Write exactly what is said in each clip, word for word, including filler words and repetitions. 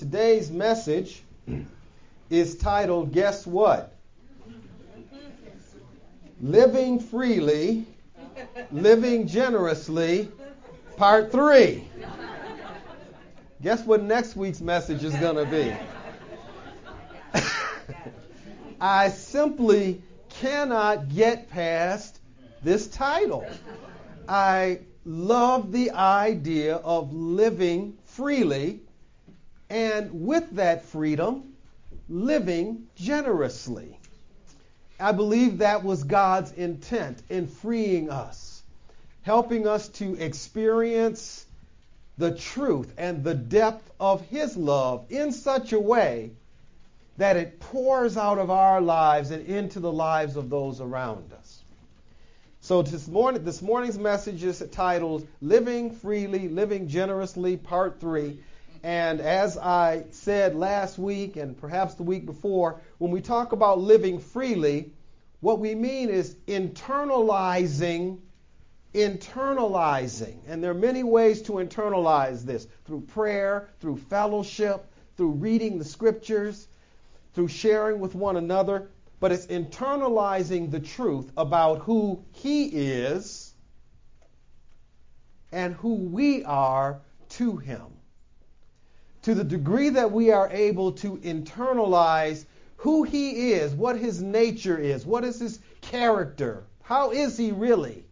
Today's message is titled, guess what? Living Freely, Living Generously, Part three. Guess what next week's message is going to be? I simply cannot get past this title. I love the idea of living freely, and with that freedom, living generously. I believe that was God's intent in freeing us, helping us to experience the truth and the depth of His love in such a way that it pours out of our lives and into the lives of those around us. So this morning, this morning's message is titled Living Freely, Living Generously, Part three. And as I said last week and perhaps the week before, when we talk about living freely, what we mean is internalizing, internalizing. And there are many ways to internalize this, through prayer, through fellowship, through reading the scriptures, through sharing with one another. But it's internalizing the truth about who He is and who we are to Him. To the degree that we are able to internalize who He is, what His nature is, what is His character, how is He really,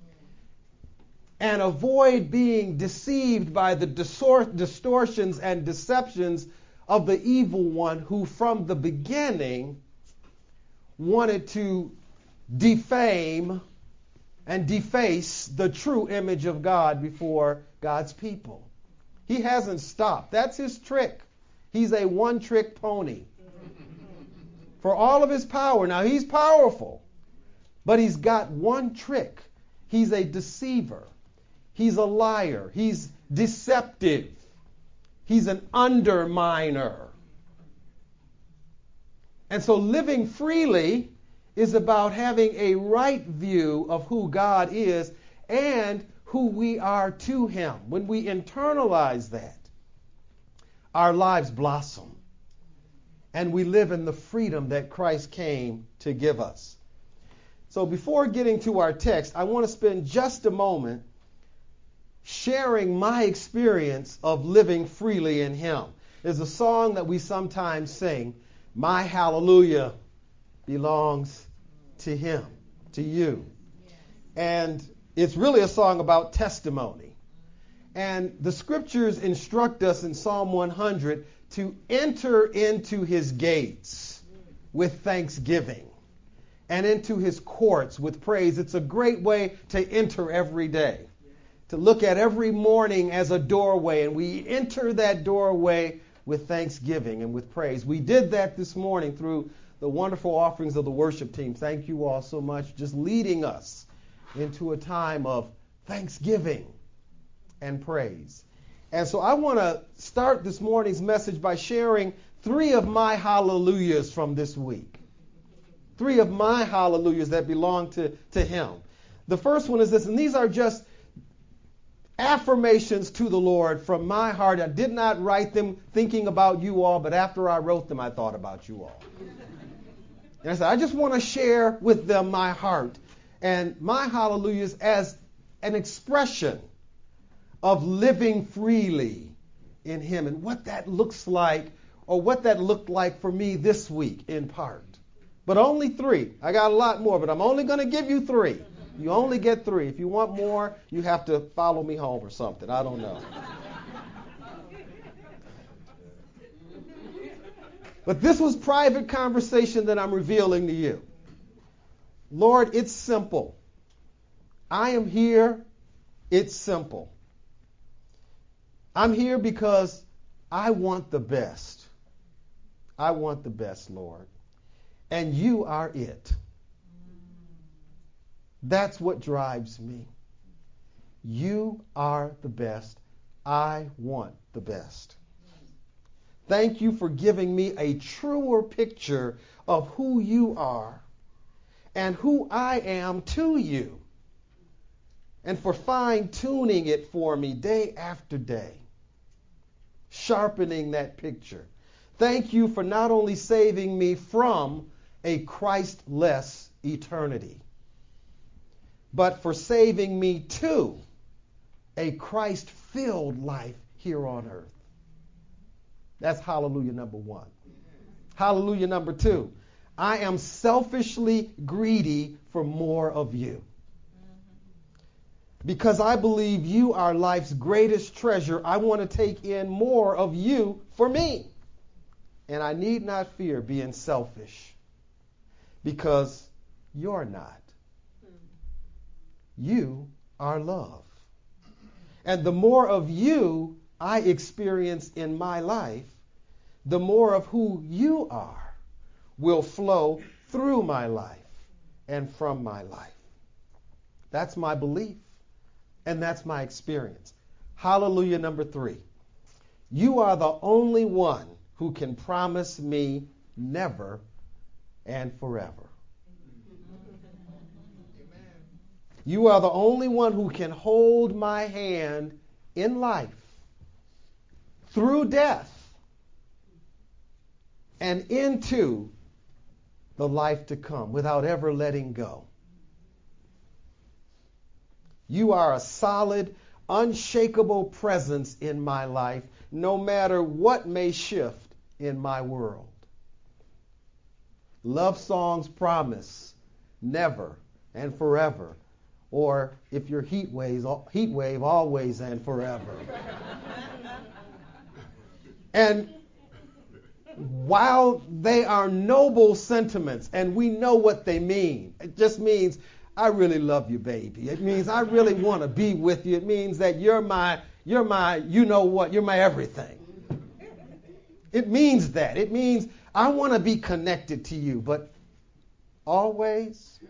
and avoid being deceived by the distor- distortions and deceptions of the evil one who from the beginning wanted to defame and deface the true image of God before God's people. He hasn't stopped. That's his trick. He's a one-trick pony. For all of his power. Now, he's powerful, but he's got one trick. He's a deceiver. He's a liar. He's deceptive. He's an underminer. And so living freely is about having a right view of who God is and who we are to Him. When we internalize that, our lives blossom and we live in the freedom that Christ came to give us. So before getting to our text, I want to spend just a moment sharing my experience of living freely in Him. There's a song that we sometimes sing, "My hallelujah belongs to Him," to you. And it's really a song about testimony. And the scriptures instruct us in Psalm one hundred to enter into His gates with thanksgiving and into His courts with praise. It's a great way to enter every day, to look at every morning as a doorway, and we enter that doorway with thanksgiving and with praise. We did that this morning through the wonderful offerings of the worship team. Thank you all so much, just leading us into a time of thanksgiving and praise. And so I want to start this morning's message by sharing three of my hallelujahs from this week. Three of my hallelujahs that belong to, to Him. The first one is this, and these are just affirmations to the Lord from my heart. I did not write them thinking about you all, but after I wrote them, I thought about you all. And I said, I just want to share with them my heart and my hallelujahs as an expression of living freely in Him and what that looks like, or what that looked like for me this week in part. But only three. I got a lot more, but I'm only going to give you three. You only get three. If you want more, you have to follow me home or something. I don't know. But this was private conversation that I'm revealing to you. Lord, it's simple. I am here. It's simple. I'm here because I want the best. I want the best, Lord. And you are it. That's what drives me. You are the best. I want the best. Thank you for giving me a truer picture of who you are and who I am to you, and for fine-tuning it for me day after day. sharpening that picture. Thank you for not only saving me from a Christless eternity, but for saving me to a Christ-filled life here on earth. That's hallelujah number one. Hallelujah number two. I am selfishly greedy for more of you. Because I believe you are life's greatest treasure, I want to take in more of you for me. And I need not fear being selfish, because you're not. You are love. And the more of you I experience in my life, the more of who you are will flow through my life and from my life. That's my belief, and that's my experience. Hallelujah number three. You are the only one who can promise me never and forever. You are the only one who can hold my hand in life, through death, and into the life to come without ever letting go. You are a solid, unshakable presence in my life, no matter what may shift in my world. Love songs promise never and forever. Or if you're heat waves, heat wave, always and forever. And while they are noble sentiments, and we know what they mean, it just means I really love you, baby. It means I really want to be with you. It means that you're my, you're my, you know what, you're my everything. It means that. It means I want to be connected to you, but always,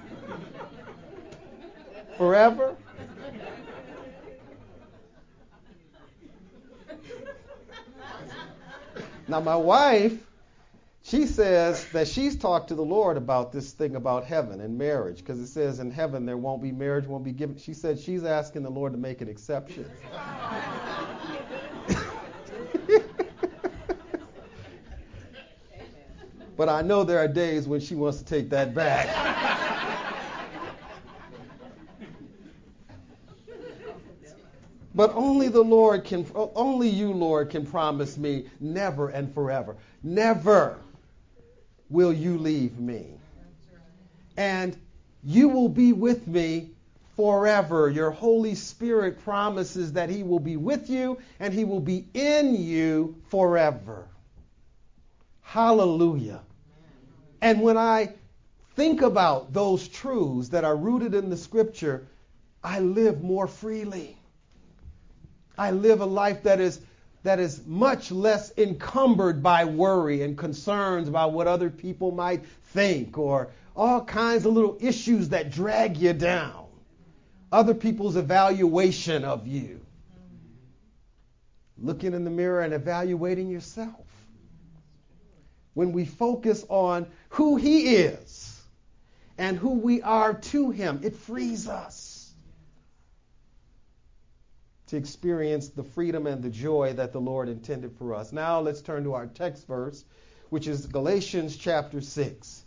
forever. Now, my wife, she says that she's talked to the Lord about this thing about heaven and marriage, because it says in heaven there won't be marriage, won't be given. She said she's asking the Lord to make an exception. But I know there are days when she wants to take that back. But only the Lord can, only you, Lord, can promise me never and forever. Never will you leave me. And you will be with me forever. Your Holy Spirit promises that he will be with you and he will be in you forever. Hallelujah. And when I think about those truths that are rooted in the scripture, I live more freely. I live a life that is that is much less encumbered by worry and concerns about what other people might think, or all kinds of little issues that drag you down. Other people's evaluation of you. Looking in the mirror and evaluating yourself. When we focus on who he is and who we are to him, it frees us to experience the freedom and the joy that the Lord intended for us. Now let's turn to our text verse, which is Galatians chapter six.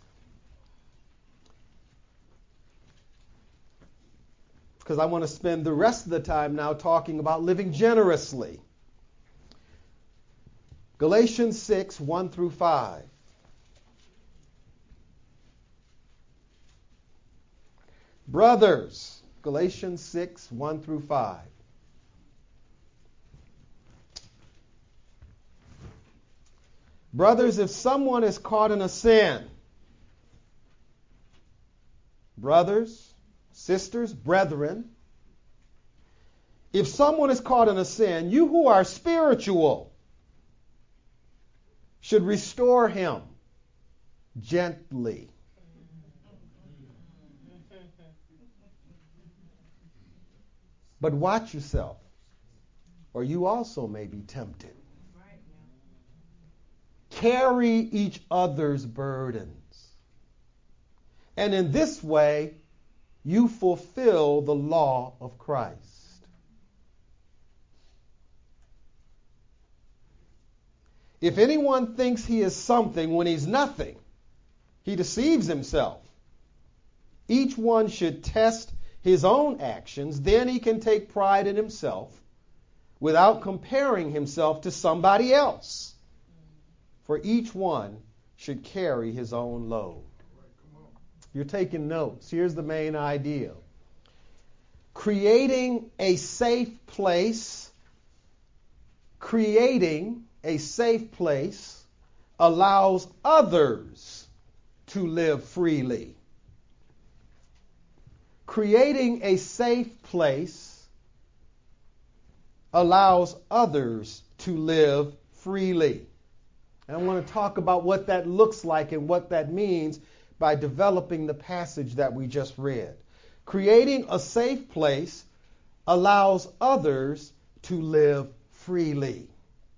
Because I want to spend the rest of the time now talking about living generously. Galatians six, one through five. Brothers, Galatians six, one through five. Brothers, if someone is caught in a sin, brothers, sisters, brethren, if someone is caught in a sin, you who are spiritual should restore him gently. But watch yourself, or you also may be tempted. Carry each other's burdens. And in this way, you fulfill the law of Christ. If anyone thinks he is something when he's nothing, he deceives himself. Each one should test his own actions, then he can take pride in himself without comparing himself to somebody else. For each one should carry his own load. You're taking notes. Here's the main idea. Creating a safe place, creating a safe place allows others to live freely. Creating a safe place allows others to live freely. And I want to talk about what that looks like and what that means by developing the passage that we just read. Creating a safe place allows others to live freely.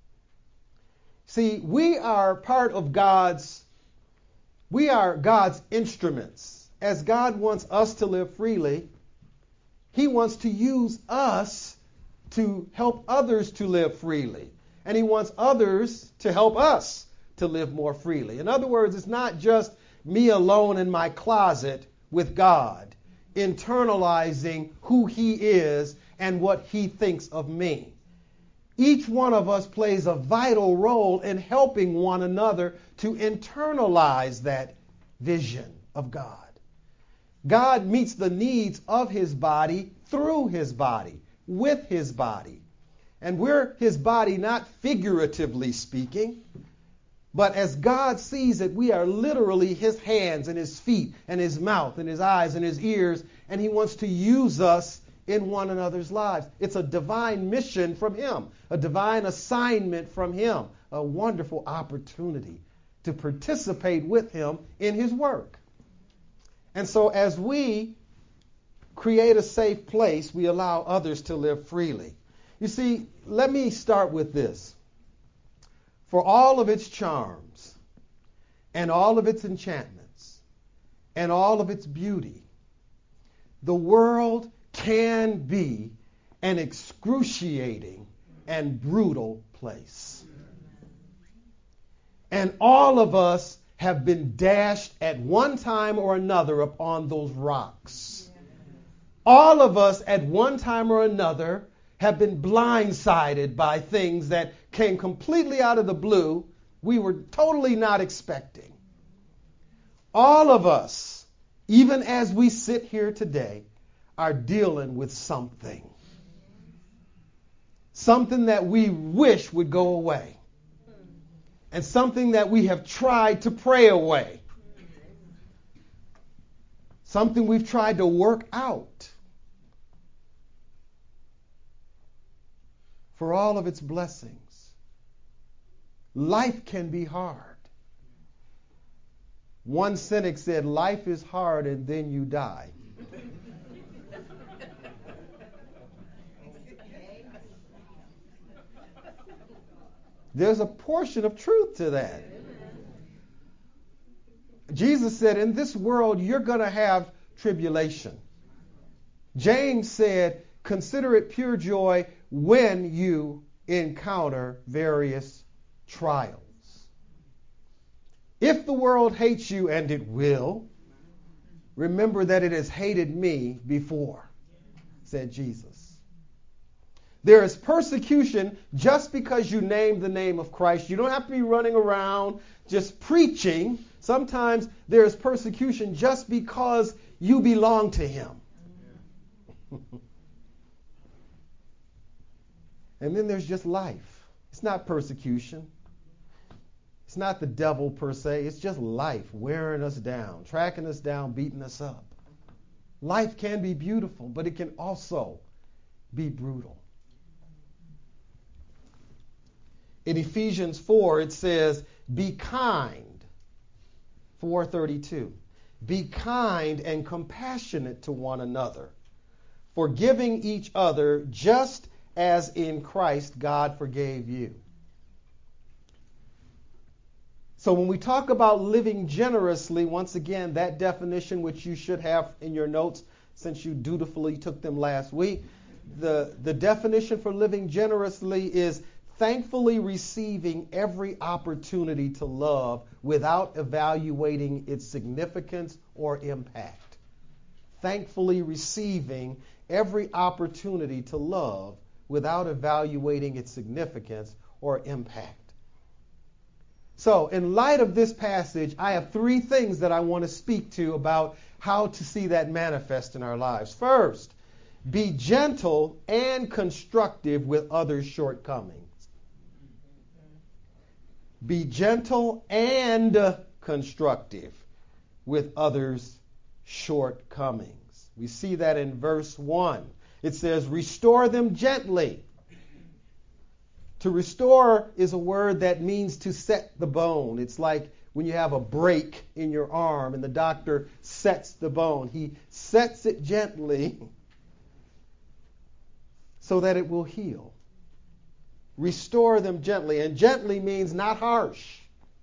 See, we are part of God's, we are God's instruments. As God wants us to live freely, He wants to use us to help others to live freely. And He wants others to help us to live more freely. In other words, it's not just me alone in my closet with God, internalizing who He is and what He thinks of me. Each one of us plays a vital role in helping one another to internalize that vision of God. God meets the needs of His body through His body, with His body. And we're His body not figuratively speaking, but as God sees it, we are literally His hands and His feet and His mouth and His eyes and His ears, and He wants to use us in one another's lives. It's a divine mission from Him, a divine assignment from Him, a wonderful opportunity to participate with Him in His work. And so as we create a safe place, we allow others to live freely. You see, let me start with this. For all of its charms and all of its enchantments and all of its beauty, the world can be an excruciating and brutal place. And all of us have been dashed at one time or another upon those rocks. All of us at one time or another have been blindsided by things that came completely out of the blue, we were totally not expecting. All of us, even as we sit here today, are dealing with something. Something that we wish would go away. And something that we have tried to pray away. Something we've tried to work out. For all of its blessings, life can be hard. One cynic said, life is hard and then you die. There's a portion of truth to that. Jesus said, in this world, you're going to have tribulation. James said, consider it pure joy when you encounter various trials. If the world hates you, and it will, remember that it has hated me before, said Jesus. There is persecution just because you name the name of Christ. You don't have to be running around just preaching. Sometimes there is persecution just because you belong to Him. And then there's just life. It's not persecution. It's not the devil per se. It's just life wearing us down, tracking us down, beating us up. Life can be beautiful, but it can also be brutal. In Ephesians four, it says, be kind. four thirty-two. Be kind and compassionate to one another, forgiving each other just as in Christ God forgave you. So when we talk about living generously, once again, that definition which you should have in your notes since you dutifully took them last week, the, the definition for living generously is thankfully receiving every opportunity to love without evaluating its significance or impact. Thankfully receiving every opportunity to love without evaluating its significance or impact. So, in light of this passage, I have three things that I want to speak to about how to see that manifest in our lives. First, be gentle and constructive with others' shortcomings. Be gentle and constructive with others' shortcomings. We see that in verse one. It says, restore them gently. To restore is a word that means to set the bone. It's like when you have a break in your arm and the doctor sets the bone. He sets it gently so that it will heal. Restore them gently. And gently means not harsh.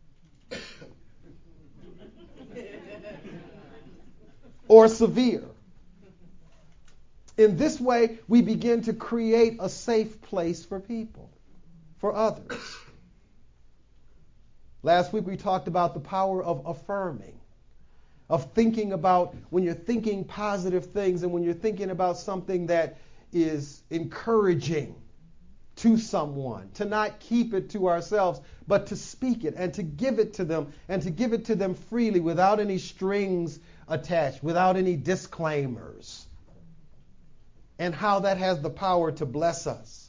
Or severe. In this way, we begin to create a safe place for people, for others. Last week we talked about the power of affirming, of thinking about when you're thinking positive things and when you're thinking about something that is encouraging to someone, to not keep it to ourselves, but to speak it and to give it to them and to give it to them freely without any strings attached, without any disclaimers, and how that has the power to bless us.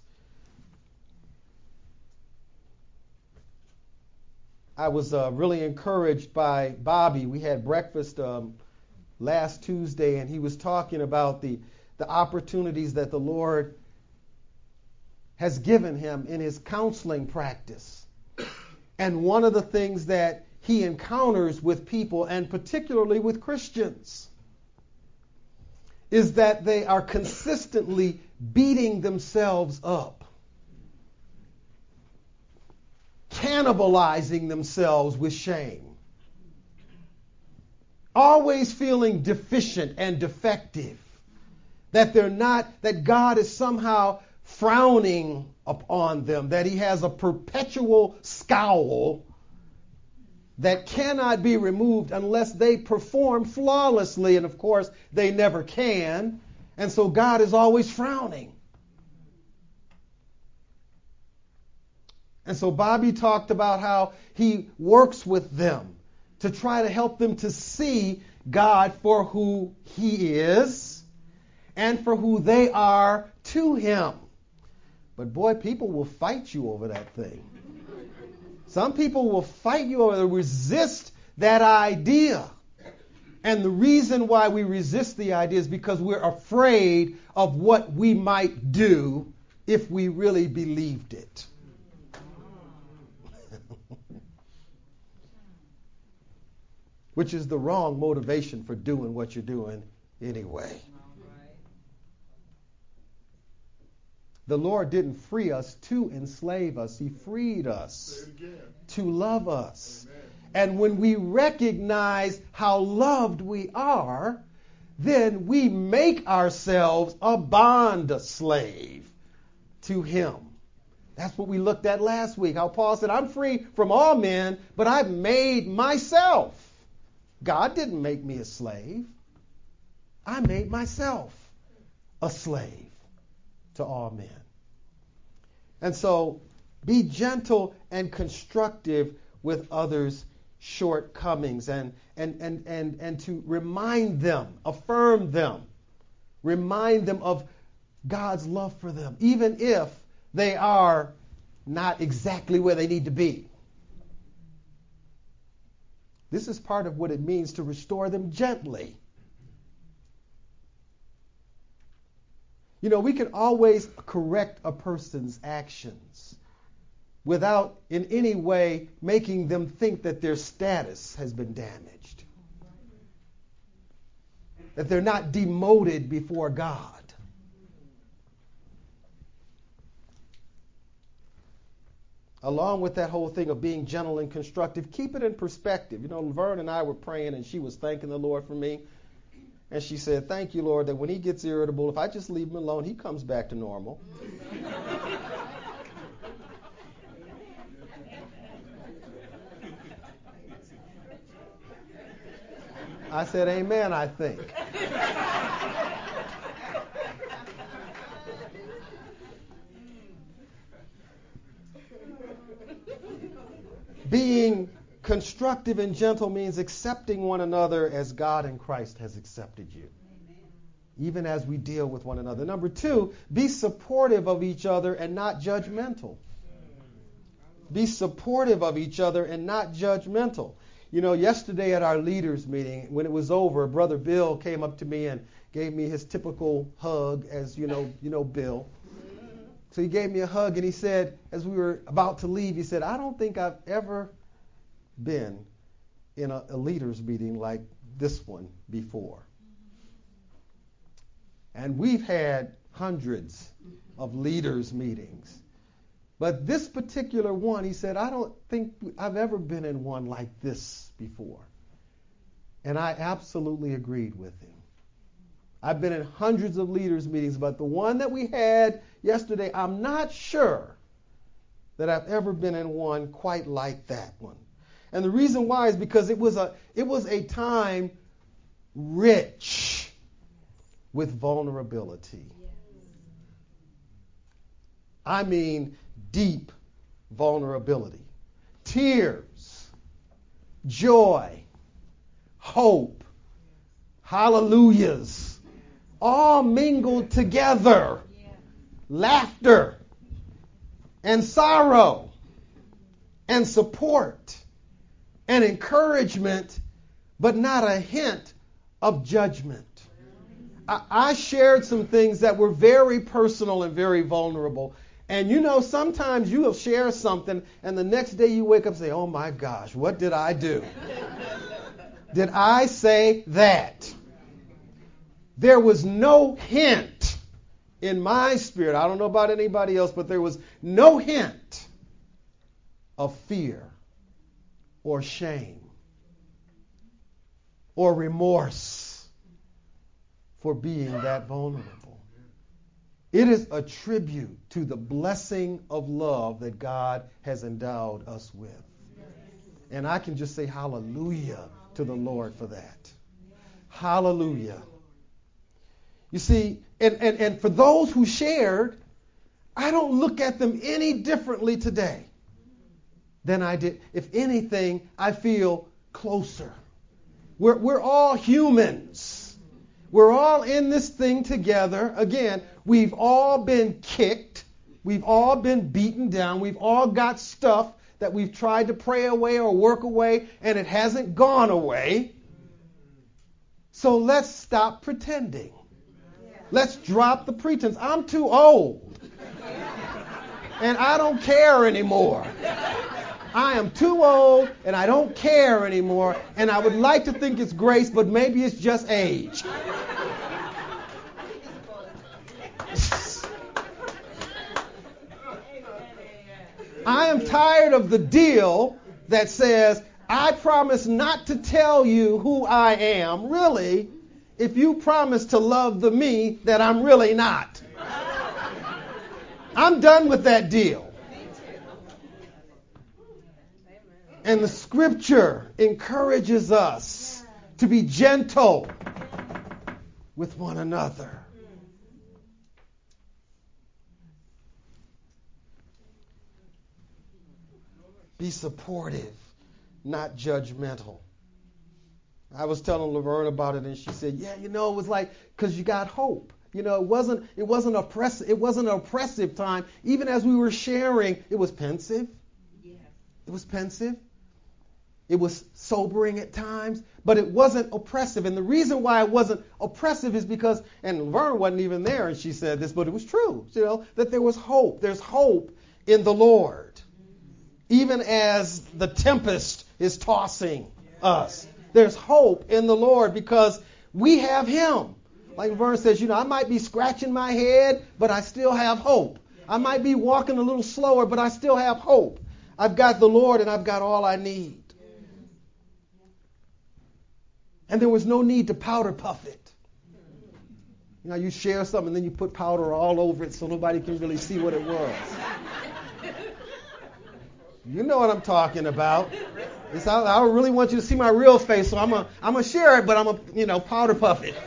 I was uh, really encouraged by Bobby. We had breakfast um, last Tuesday, and he was talking about the, the opportunities that the Lord has given him in his counseling practice. And one of the things that he encounters with people, and particularly with Christians, is that they are consistently beating themselves up, cannibalizing themselves with shame, always feeling deficient and defective, that they're not, that God is somehow frowning upon them, that he has a perpetual scowl that cannot be removed unless they perform flawlessly. And of course, they never can. And so God is always frowning. And so Bobby talked about how he works with them to try to help them to see God for who he is and for who they are to him. But boy, people will fight you over that thing. Some people will fight you or resist that idea. And the reason why we resist the idea is because we're afraid of what we might do if we really believed it. Which is the wrong motivation for doing what you're doing anyway. The Lord didn't free us to enslave us. He freed us to love us. Amen. And when we recognize how loved we are, then we make ourselves a bond slave to him. That's what we looked at last week. How Paul said, I'm free from all men, but I've made myself. God didn't make me a slave. I made myself a slave to all men. And so be gentle and constructive with others' shortcomings and, and, and, and, and to remind them, affirm them, remind them of God's love for them, even if they are not exactly where they need to be. This is part of what it means to restore them gently. You know, we can always correct a person's actions without in any way making them think that their status has been damaged, that they're not demoted before God. Along with that whole thing of being gentle and constructive, keep it in perspective. You know, Laverne and I were praying, and she was thanking the Lord for me. And she said, thank you, Lord, that when he gets irritable, if I just leave him alone, he comes back to normal. I said, amen, I think. Being constructive and gentle means accepting one another as God in Christ has accepted you, even as we deal with one another. Number two, be supportive of each other and not judgmental. Be supportive of each other and not judgmental. You know, yesterday at our leaders meeting, when it was over, Brother Bill came up to me and gave me his typical hug, as you know, you know Bill. So he gave me a hug and he said, as we were about to leave, he said, I don't think I've ever been in a, a leaders meeting like this one before. And we've had hundreds of leaders meetings. But this particular one, he said, I don't think I've ever been in one like this before. And I absolutely agreed with him. I've been in hundreds of leaders meetings, but the one that we had yesterday, I'm not sure that I've ever been in one quite like that one. And the reason why is because it was a it was a time rich with vulnerability. I mean, deep vulnerability. Tears, joy, hope, hallelujahs, all mingled together. Laughter and sorrow and support and encouragement, but not a hint of judgment. I, I shared some things that were very personal and very vulnerable. And you know, sometimes you will share something and the next day you wake up and say, oh my gosh, what did I do? Did I say that? There was no hint in my spirit, I don't know about anybody else, but there was no hint of fear or shame or remorse for being that vulnerable. It is a tribute to the blessing of love that God has endowed us with. And I can just say hallelujah to the Lord for that. Hallelujah. You see, and, and, and for those who shared, I don't look at them any differently today than I did. If anything, I feel closer. We're, we're all humans. We're all in this thing together. Again, we've all been kicked. We've all been beaten down. We've all got stuff that we've tried to pray away or work away, and it hasn't gone away. So let's stop pretending. Let's drop the pretense. I'm too old. And I don't care anymore. I am too old and I don't care anymore. And I would like to think it's grace, but maybe it's just age. I am tired of the deal that says, I promise not to tell you who I am, really, if you promise to love the me that I'm really not. I'm done with that deal. And the scripture encourages us to be gentle with one another. Be supportive, not judgmental. I was telling Laverne about it, and she said, "Yeah, you know, it was like because you got hope. You know, it wasn't it wasn't oppressive. It wasn't an oppressive time. Even as we were sharing, it was pensive. Yeah. It was pensive. It was sobering at times, but it wasn't oppressive. And the reason why it wasn't oppressive is because, and Laverne wasn't even there, and she said this, but it was true. You know, that there was hope. There's hope in the Lord, even as the tempest is tossing us." There's hope in the Lord because we have Him. Like Vern says, you know, I might be scratching my head, but I still have hope. I might be walking a little slower, but I still have hope. I've got the Lord and I've got all I need. And there was no need to powder puff it. You know, you share something and then you put powder all over it so nobody can really see what it was. You know what I'm talking about. It's, I, I really want you to see my real face, so I'm a, I'm gonna share it, but I'm a, you know, powder puff it.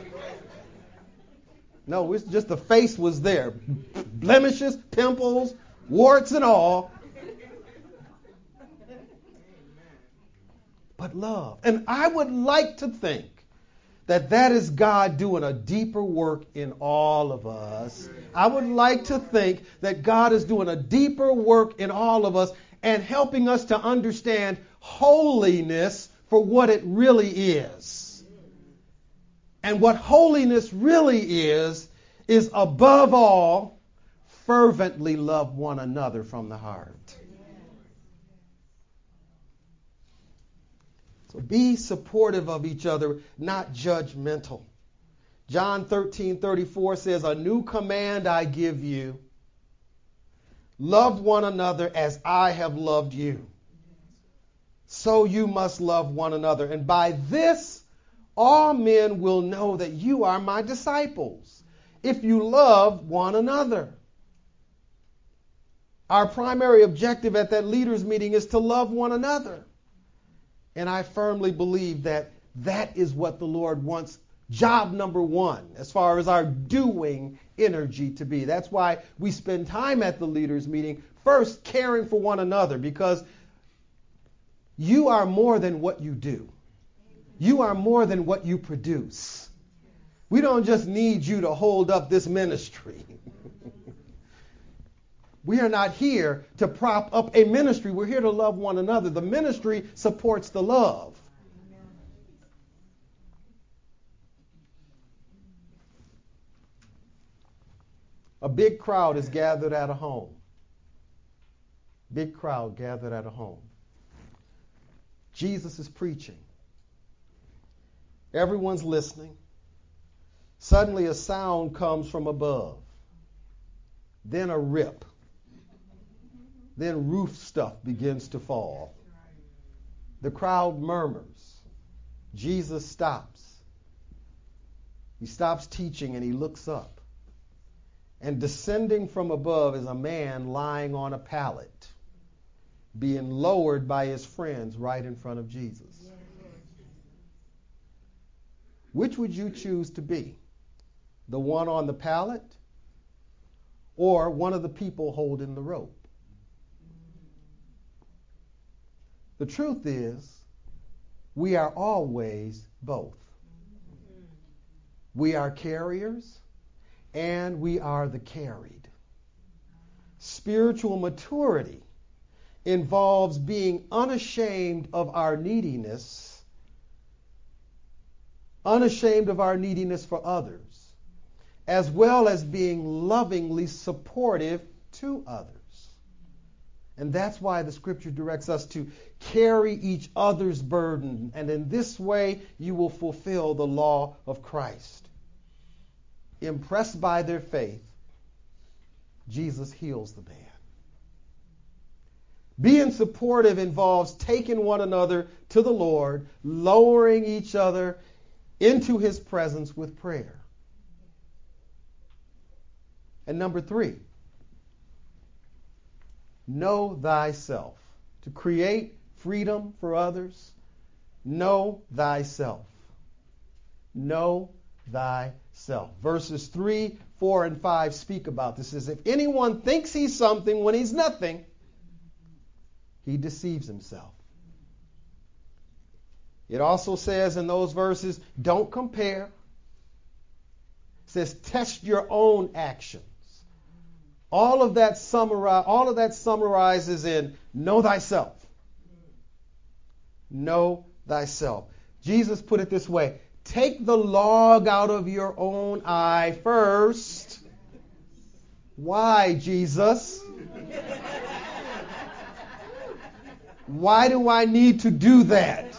No, it's just the face was there, blemishes, pimples, warts, and all. But love, and I would like to think that that is God doing a deeper work in all of us. I would like to think that God is doing a deeper work in all of us and helping us to understand holiness for what it really is. And what holiness really is, is above all, fervently love one another from the heart. So be supportive of each other, not judgmental. John thirteen thirty-four says, a new command I give you. Love one another as I have loved you. So you must love one another. And by this, all men will know that you are my disciples, if you love one another. Our primary objective at that leaders meeting is to love one another. And I firmly believe that that is what the Lord wants, job number one, as far as our doing energy to be. That's why we spend time at the leaders meeting, first caring for one another, because you are more than what you do. You are more than what you produce. We don't just need you to hold up this ministry. We are not here to prop up a ministry. We're here to love one another. The ministry supports the love. A big crowd is gathered at a home. Big crowd gathered at a home. Jesus is preaching. Everyone's listening. Suddenly a sound comes from above. Then a rip. Then roof stuff begins to fall. The crowd murmurs. Jesus stops. He stops teaching and he looks up. And descending from above is a man lying on a pallet, being lowered by his friends right in front of Jesus. Which would you choose to be? The one on the pallet or one of the people holding the rope? The truth is, we are always both. We are carriers and we are the carried. Spiritual maturity involves being unashamed of our neediness, unashamed of our neediness for others, as well as being lovingly supportive to others. And that's why the scripture directs us to carry each other's burden. And in this way, you will fulfill the law of Christ. Impressed by their faith, Jesus heals the man. Being supportive involves taking one another to the Lord, lowering each other into his presence with prayer. And number three, know thyself. To create freedom for others, know thyself. Know thyself. Verses three, four, and five speak about this. It says, if anyone thinks he's something when he's nothing, he deceives himself. It also says in those verses, don't compare. It says, test your own actions. All of that summarize, all of that summarizes in know thyself. Know thyself. Jesus put it this way, take the log out of your own eye first. Why, Jesus? Why do I need to do that?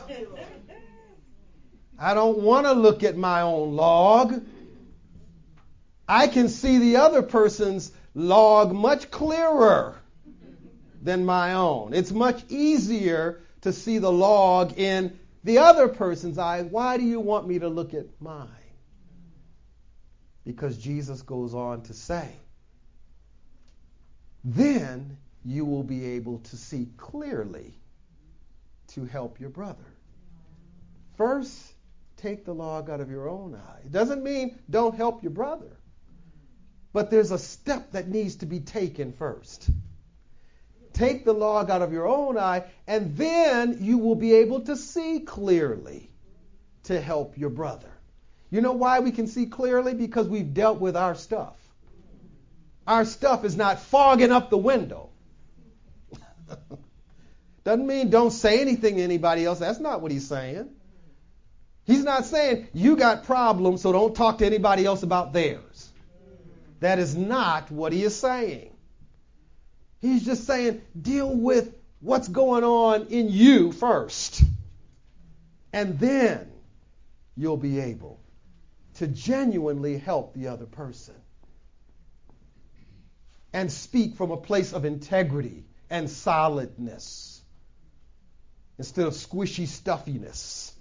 I don't want to look at my own log. I can see the other person's log much clearer than my own. It's much easier to see the log in the other person's eye. Why do you want me to look at mine? Because Jesus goes on to say, then you will be able to see clearly to help your brother. First, take the log out of your own eye. It doesn't mean don't help your brother. But there's a step that needs to be taken first. Take the log out of your own eye, and then you will be able to see clearly to help your brother. You know why we can see clearly? Because we've dealt with our stuff. Our stuff is not fogging up the window. Doesn't mean don't say anything to anybody else. That's not what he's saying. He's not saying you got problems, so don't talk to anybody else about theirs. That is not what he is saying. He's just saying deal with what's going on in you first. And then you'll be able to genuinely help the other person. And speak from a place of integrity and solidness instead of squishy stuffiness.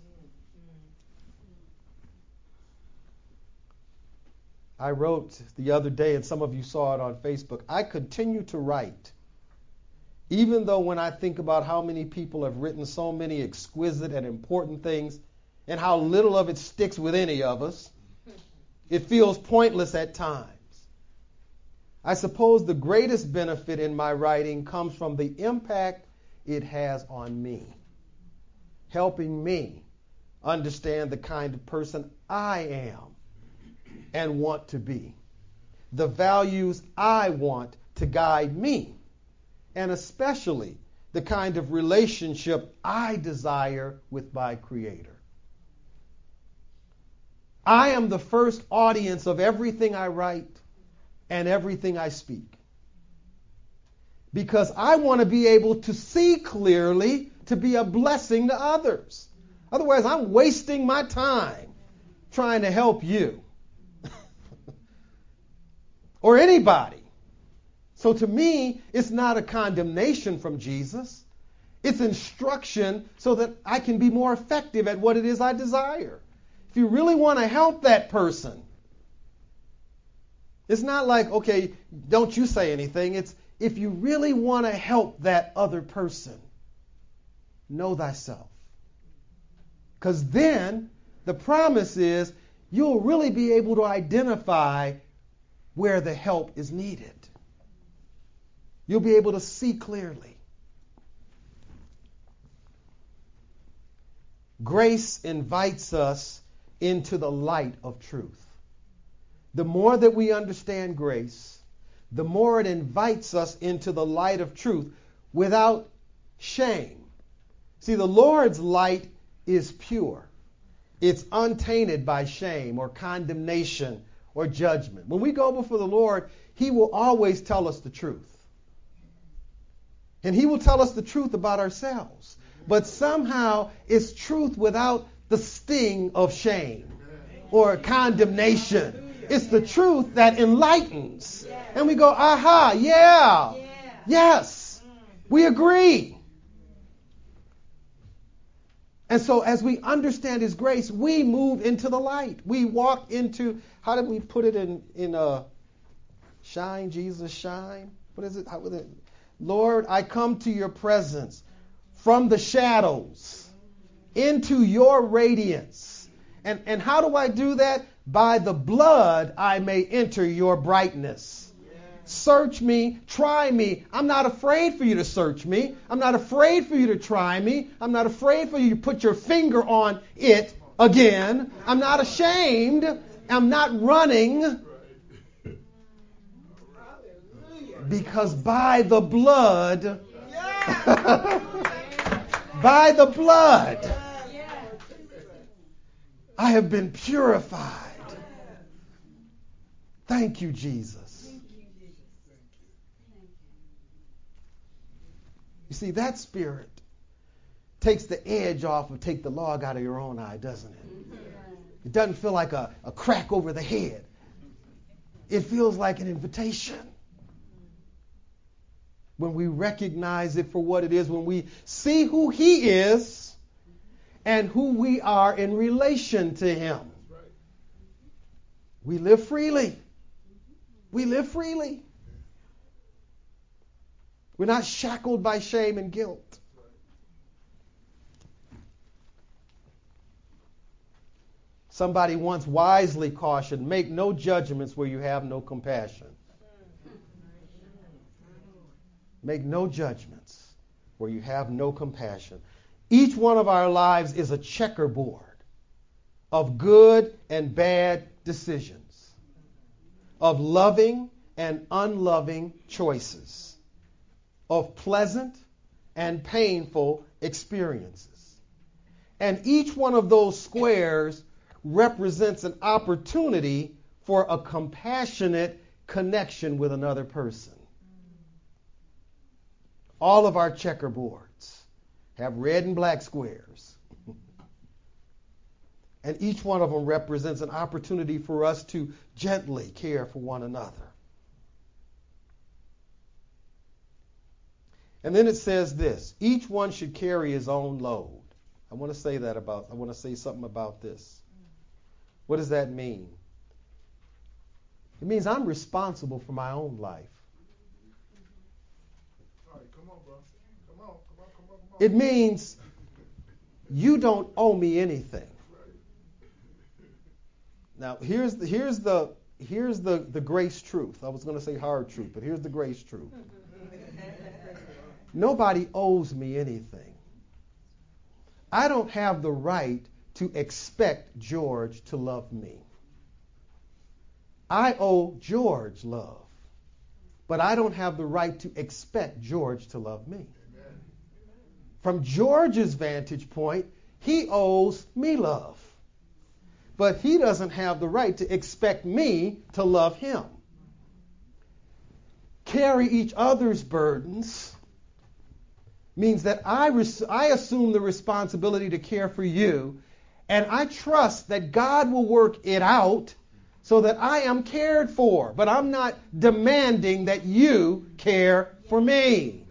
I wrote the other day, and some of you saw it on Facebook, I continue to write, even though when I think about how many people have written so many exquisite and important things, and how little of it sticks with any of us, it feels pointless at times. I suppose the greatest benefit in my writing comes from the impact it has on me, helping me understand the kind of person I am and want to be, the values I want to guide me, and especially the kind of relationship I desire with my Creator. I am the first audience of everything I write and everything I speak, because I want to be able to see clearly to be a blessing to others. Otherwise, I'm wasting my time trying to help you or anybody. So to me, it's not a condemnation from Jesus. It's instruction so that I can be more effective at what it is I desire. If you really want to help that person, it's not like, okay, don't you say anything. It's if you really want to help that other person, know thyself. Because then the promise is you'll really be able to identify where the help is needed. You'll be able to see clearly. Grace invites us into the light of truth. The more that we understand grace, the more it invites us into the light of truth without shame. See, the Lord's light is pure. It's untainted by shame or condemnation or judgment. When we go before the Lord, He will always tell us the truth. And He will tell us the truth about ourselves. But somehow it's truth without the sting of shame or condemnation. It's the truth that enlightens. And we go, aha, yeah, yes, we agree. And so as we understand His grace, we move into the light. We walk into, how did we put it in, in uh, shine, Jesus, shine? What is it? How, what is it? Lord, I come to your presence from the shadows into your radiance. And, and how do I do that? By the blood I may enter your brightness. Search me, try me. I'm not afraid for you to search me. I'm not afraid for you to try me. I'm not afraid for you to put your finger on it again. I'm not ashamed. I'm not running. Because by the blood, by the blood, I have been purified. Thank you, Jesus. You see, that spirit takes the edge off of take the log out of your own eye, doesn't it? It doesn't feel like a, a crack over the head. It feels like an invitation. When we recognize it for what it is, when we see who He is and who we are in relation to Him. We live freely. We live freely. We're not shackled by shame and guilt. Somebody once wisely cautioned, make no judgments where you have no compassion. Make no judgments where you have no compassion. Each one of our lives is a checkerboard of good and bad decisions, of loving and unloving choices, of pleasant and painful experiences. And each one of those squares represents an opportunity for a compassionate connection with another person. All of our checkerboards have red and black squares. And each one of them represents an opportunity for us to gently care for one another. And then it says this, each one should carry his own load. I want to say that about, I want to say something about this. What does that mean? It means I'm responsible for my own life. All right, come on, bro. Come on, come on, come on, come on. It means you don't owe me anything. Now, here's the, here's the, here's the, the grace truth. I was going to say hard truth, but here's the grace truth. Nobody owes me anything. I don't have the right to expect George to love me. I owe George love, but I don't have the right to expect George to love me. Amen. From George's vantage point, he owes me love, but he doesn't have the right to expect me to love him. Carry each other's burdens means that I, res- I assume the responsibility to care for you, and I trust that God will work it out so that I am cared for, but I'm not demanding that you care for me.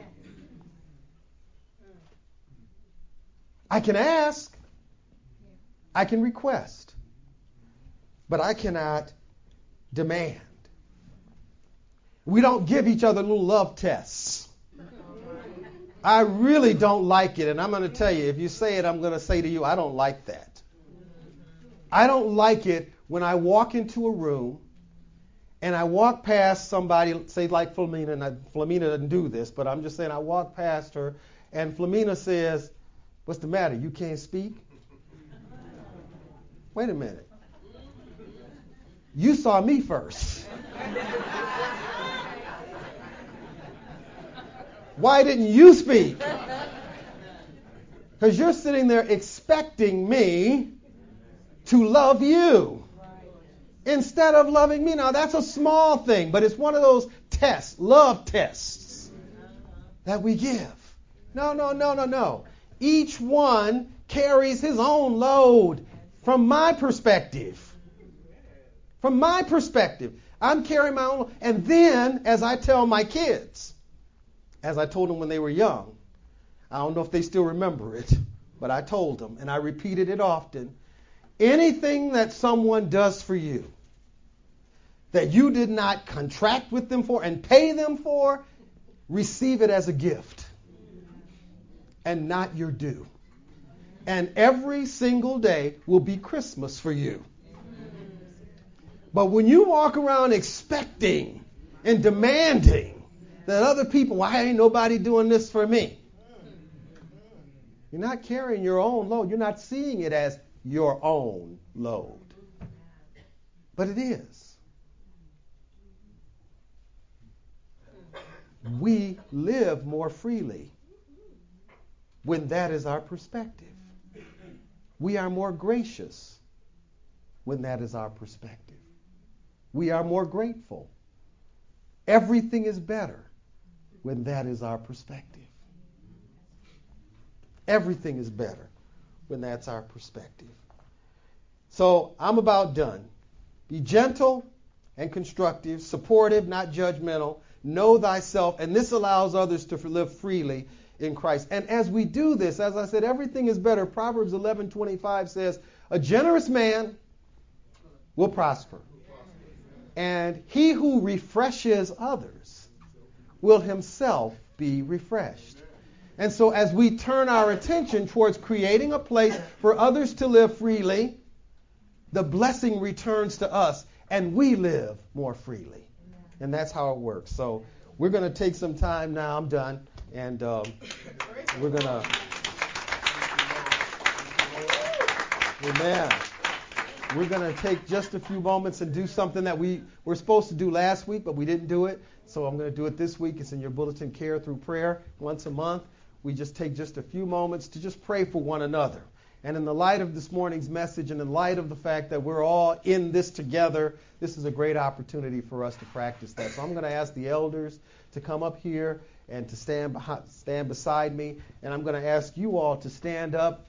I can ask, I can request, but I cannot demand. We don't give each other little love tests. I really don't like it, and I'm going to tell you, if you say it, I'm going to say to you, I don't like that. I don't like it when I walk into a room and I walk past somebody, say like Flamina, and I, Flamina doesn't do this, but I'm just saying I walk past her and Flamina says, what's the matter? You can't speak? Wait a minute. You saw me first. Why didn't you speak? Because you're sitting there expecting me to love you instead of loving me. Now, that's a small thing, but it's one of those tests, love tests that we give. No, no, no, no, no. Each one carries his own load from my perspective. From my perspective, I'm carrying my own load. And then, as I tell my kids, as I told them when they were young, I don't know if they still remember it, but I told them, and I repeated it often, anything that someone does for you that you did not contract with them for and pay them for, receive it as a gift and not your due. And every single day will be Christmas for you. But when you walk around expecting and demanding that other people, why ain't nobody doing this for me? You're not carrying your own load. You're not seeing it as your own load. But it is. We live more freely when that is our perspective. We are more gracious when that is our perspective. We are more grateful. Everything is better when that is our perspective. Everything is better when that's our perspective. So I'm about done. Be gentle and constructive, supportive, not judgmental. Know thyself, and this allows others to live freely in Christ. And as we do this, as I said, everything is better. Proverbs eleven twenty-five says, a generous man will prosper, and he who refreshes others will himself be refreshed. And so as we turn our attention towards creating a place for others to live freely, the blessing returns to us and we live more freely. And that's how it works. So we're going to take some time now. I'm done. And um, we're going to... Amen. We're going to take just a few moments and do something that we were supposed to do last week, but we didn't do it. So I'm going to do it this week. It's in your bulletin, Care Through Prayer, once a month. We just take just a few moments to just pray for one another. And in the light of this morning's message and in light of the fact that we're all in this together, this is a great opportunity for us to practice that. So I'm going to ask the elders to come up here and to stand behind, stand beside me. And I'm going to ask you all to stand up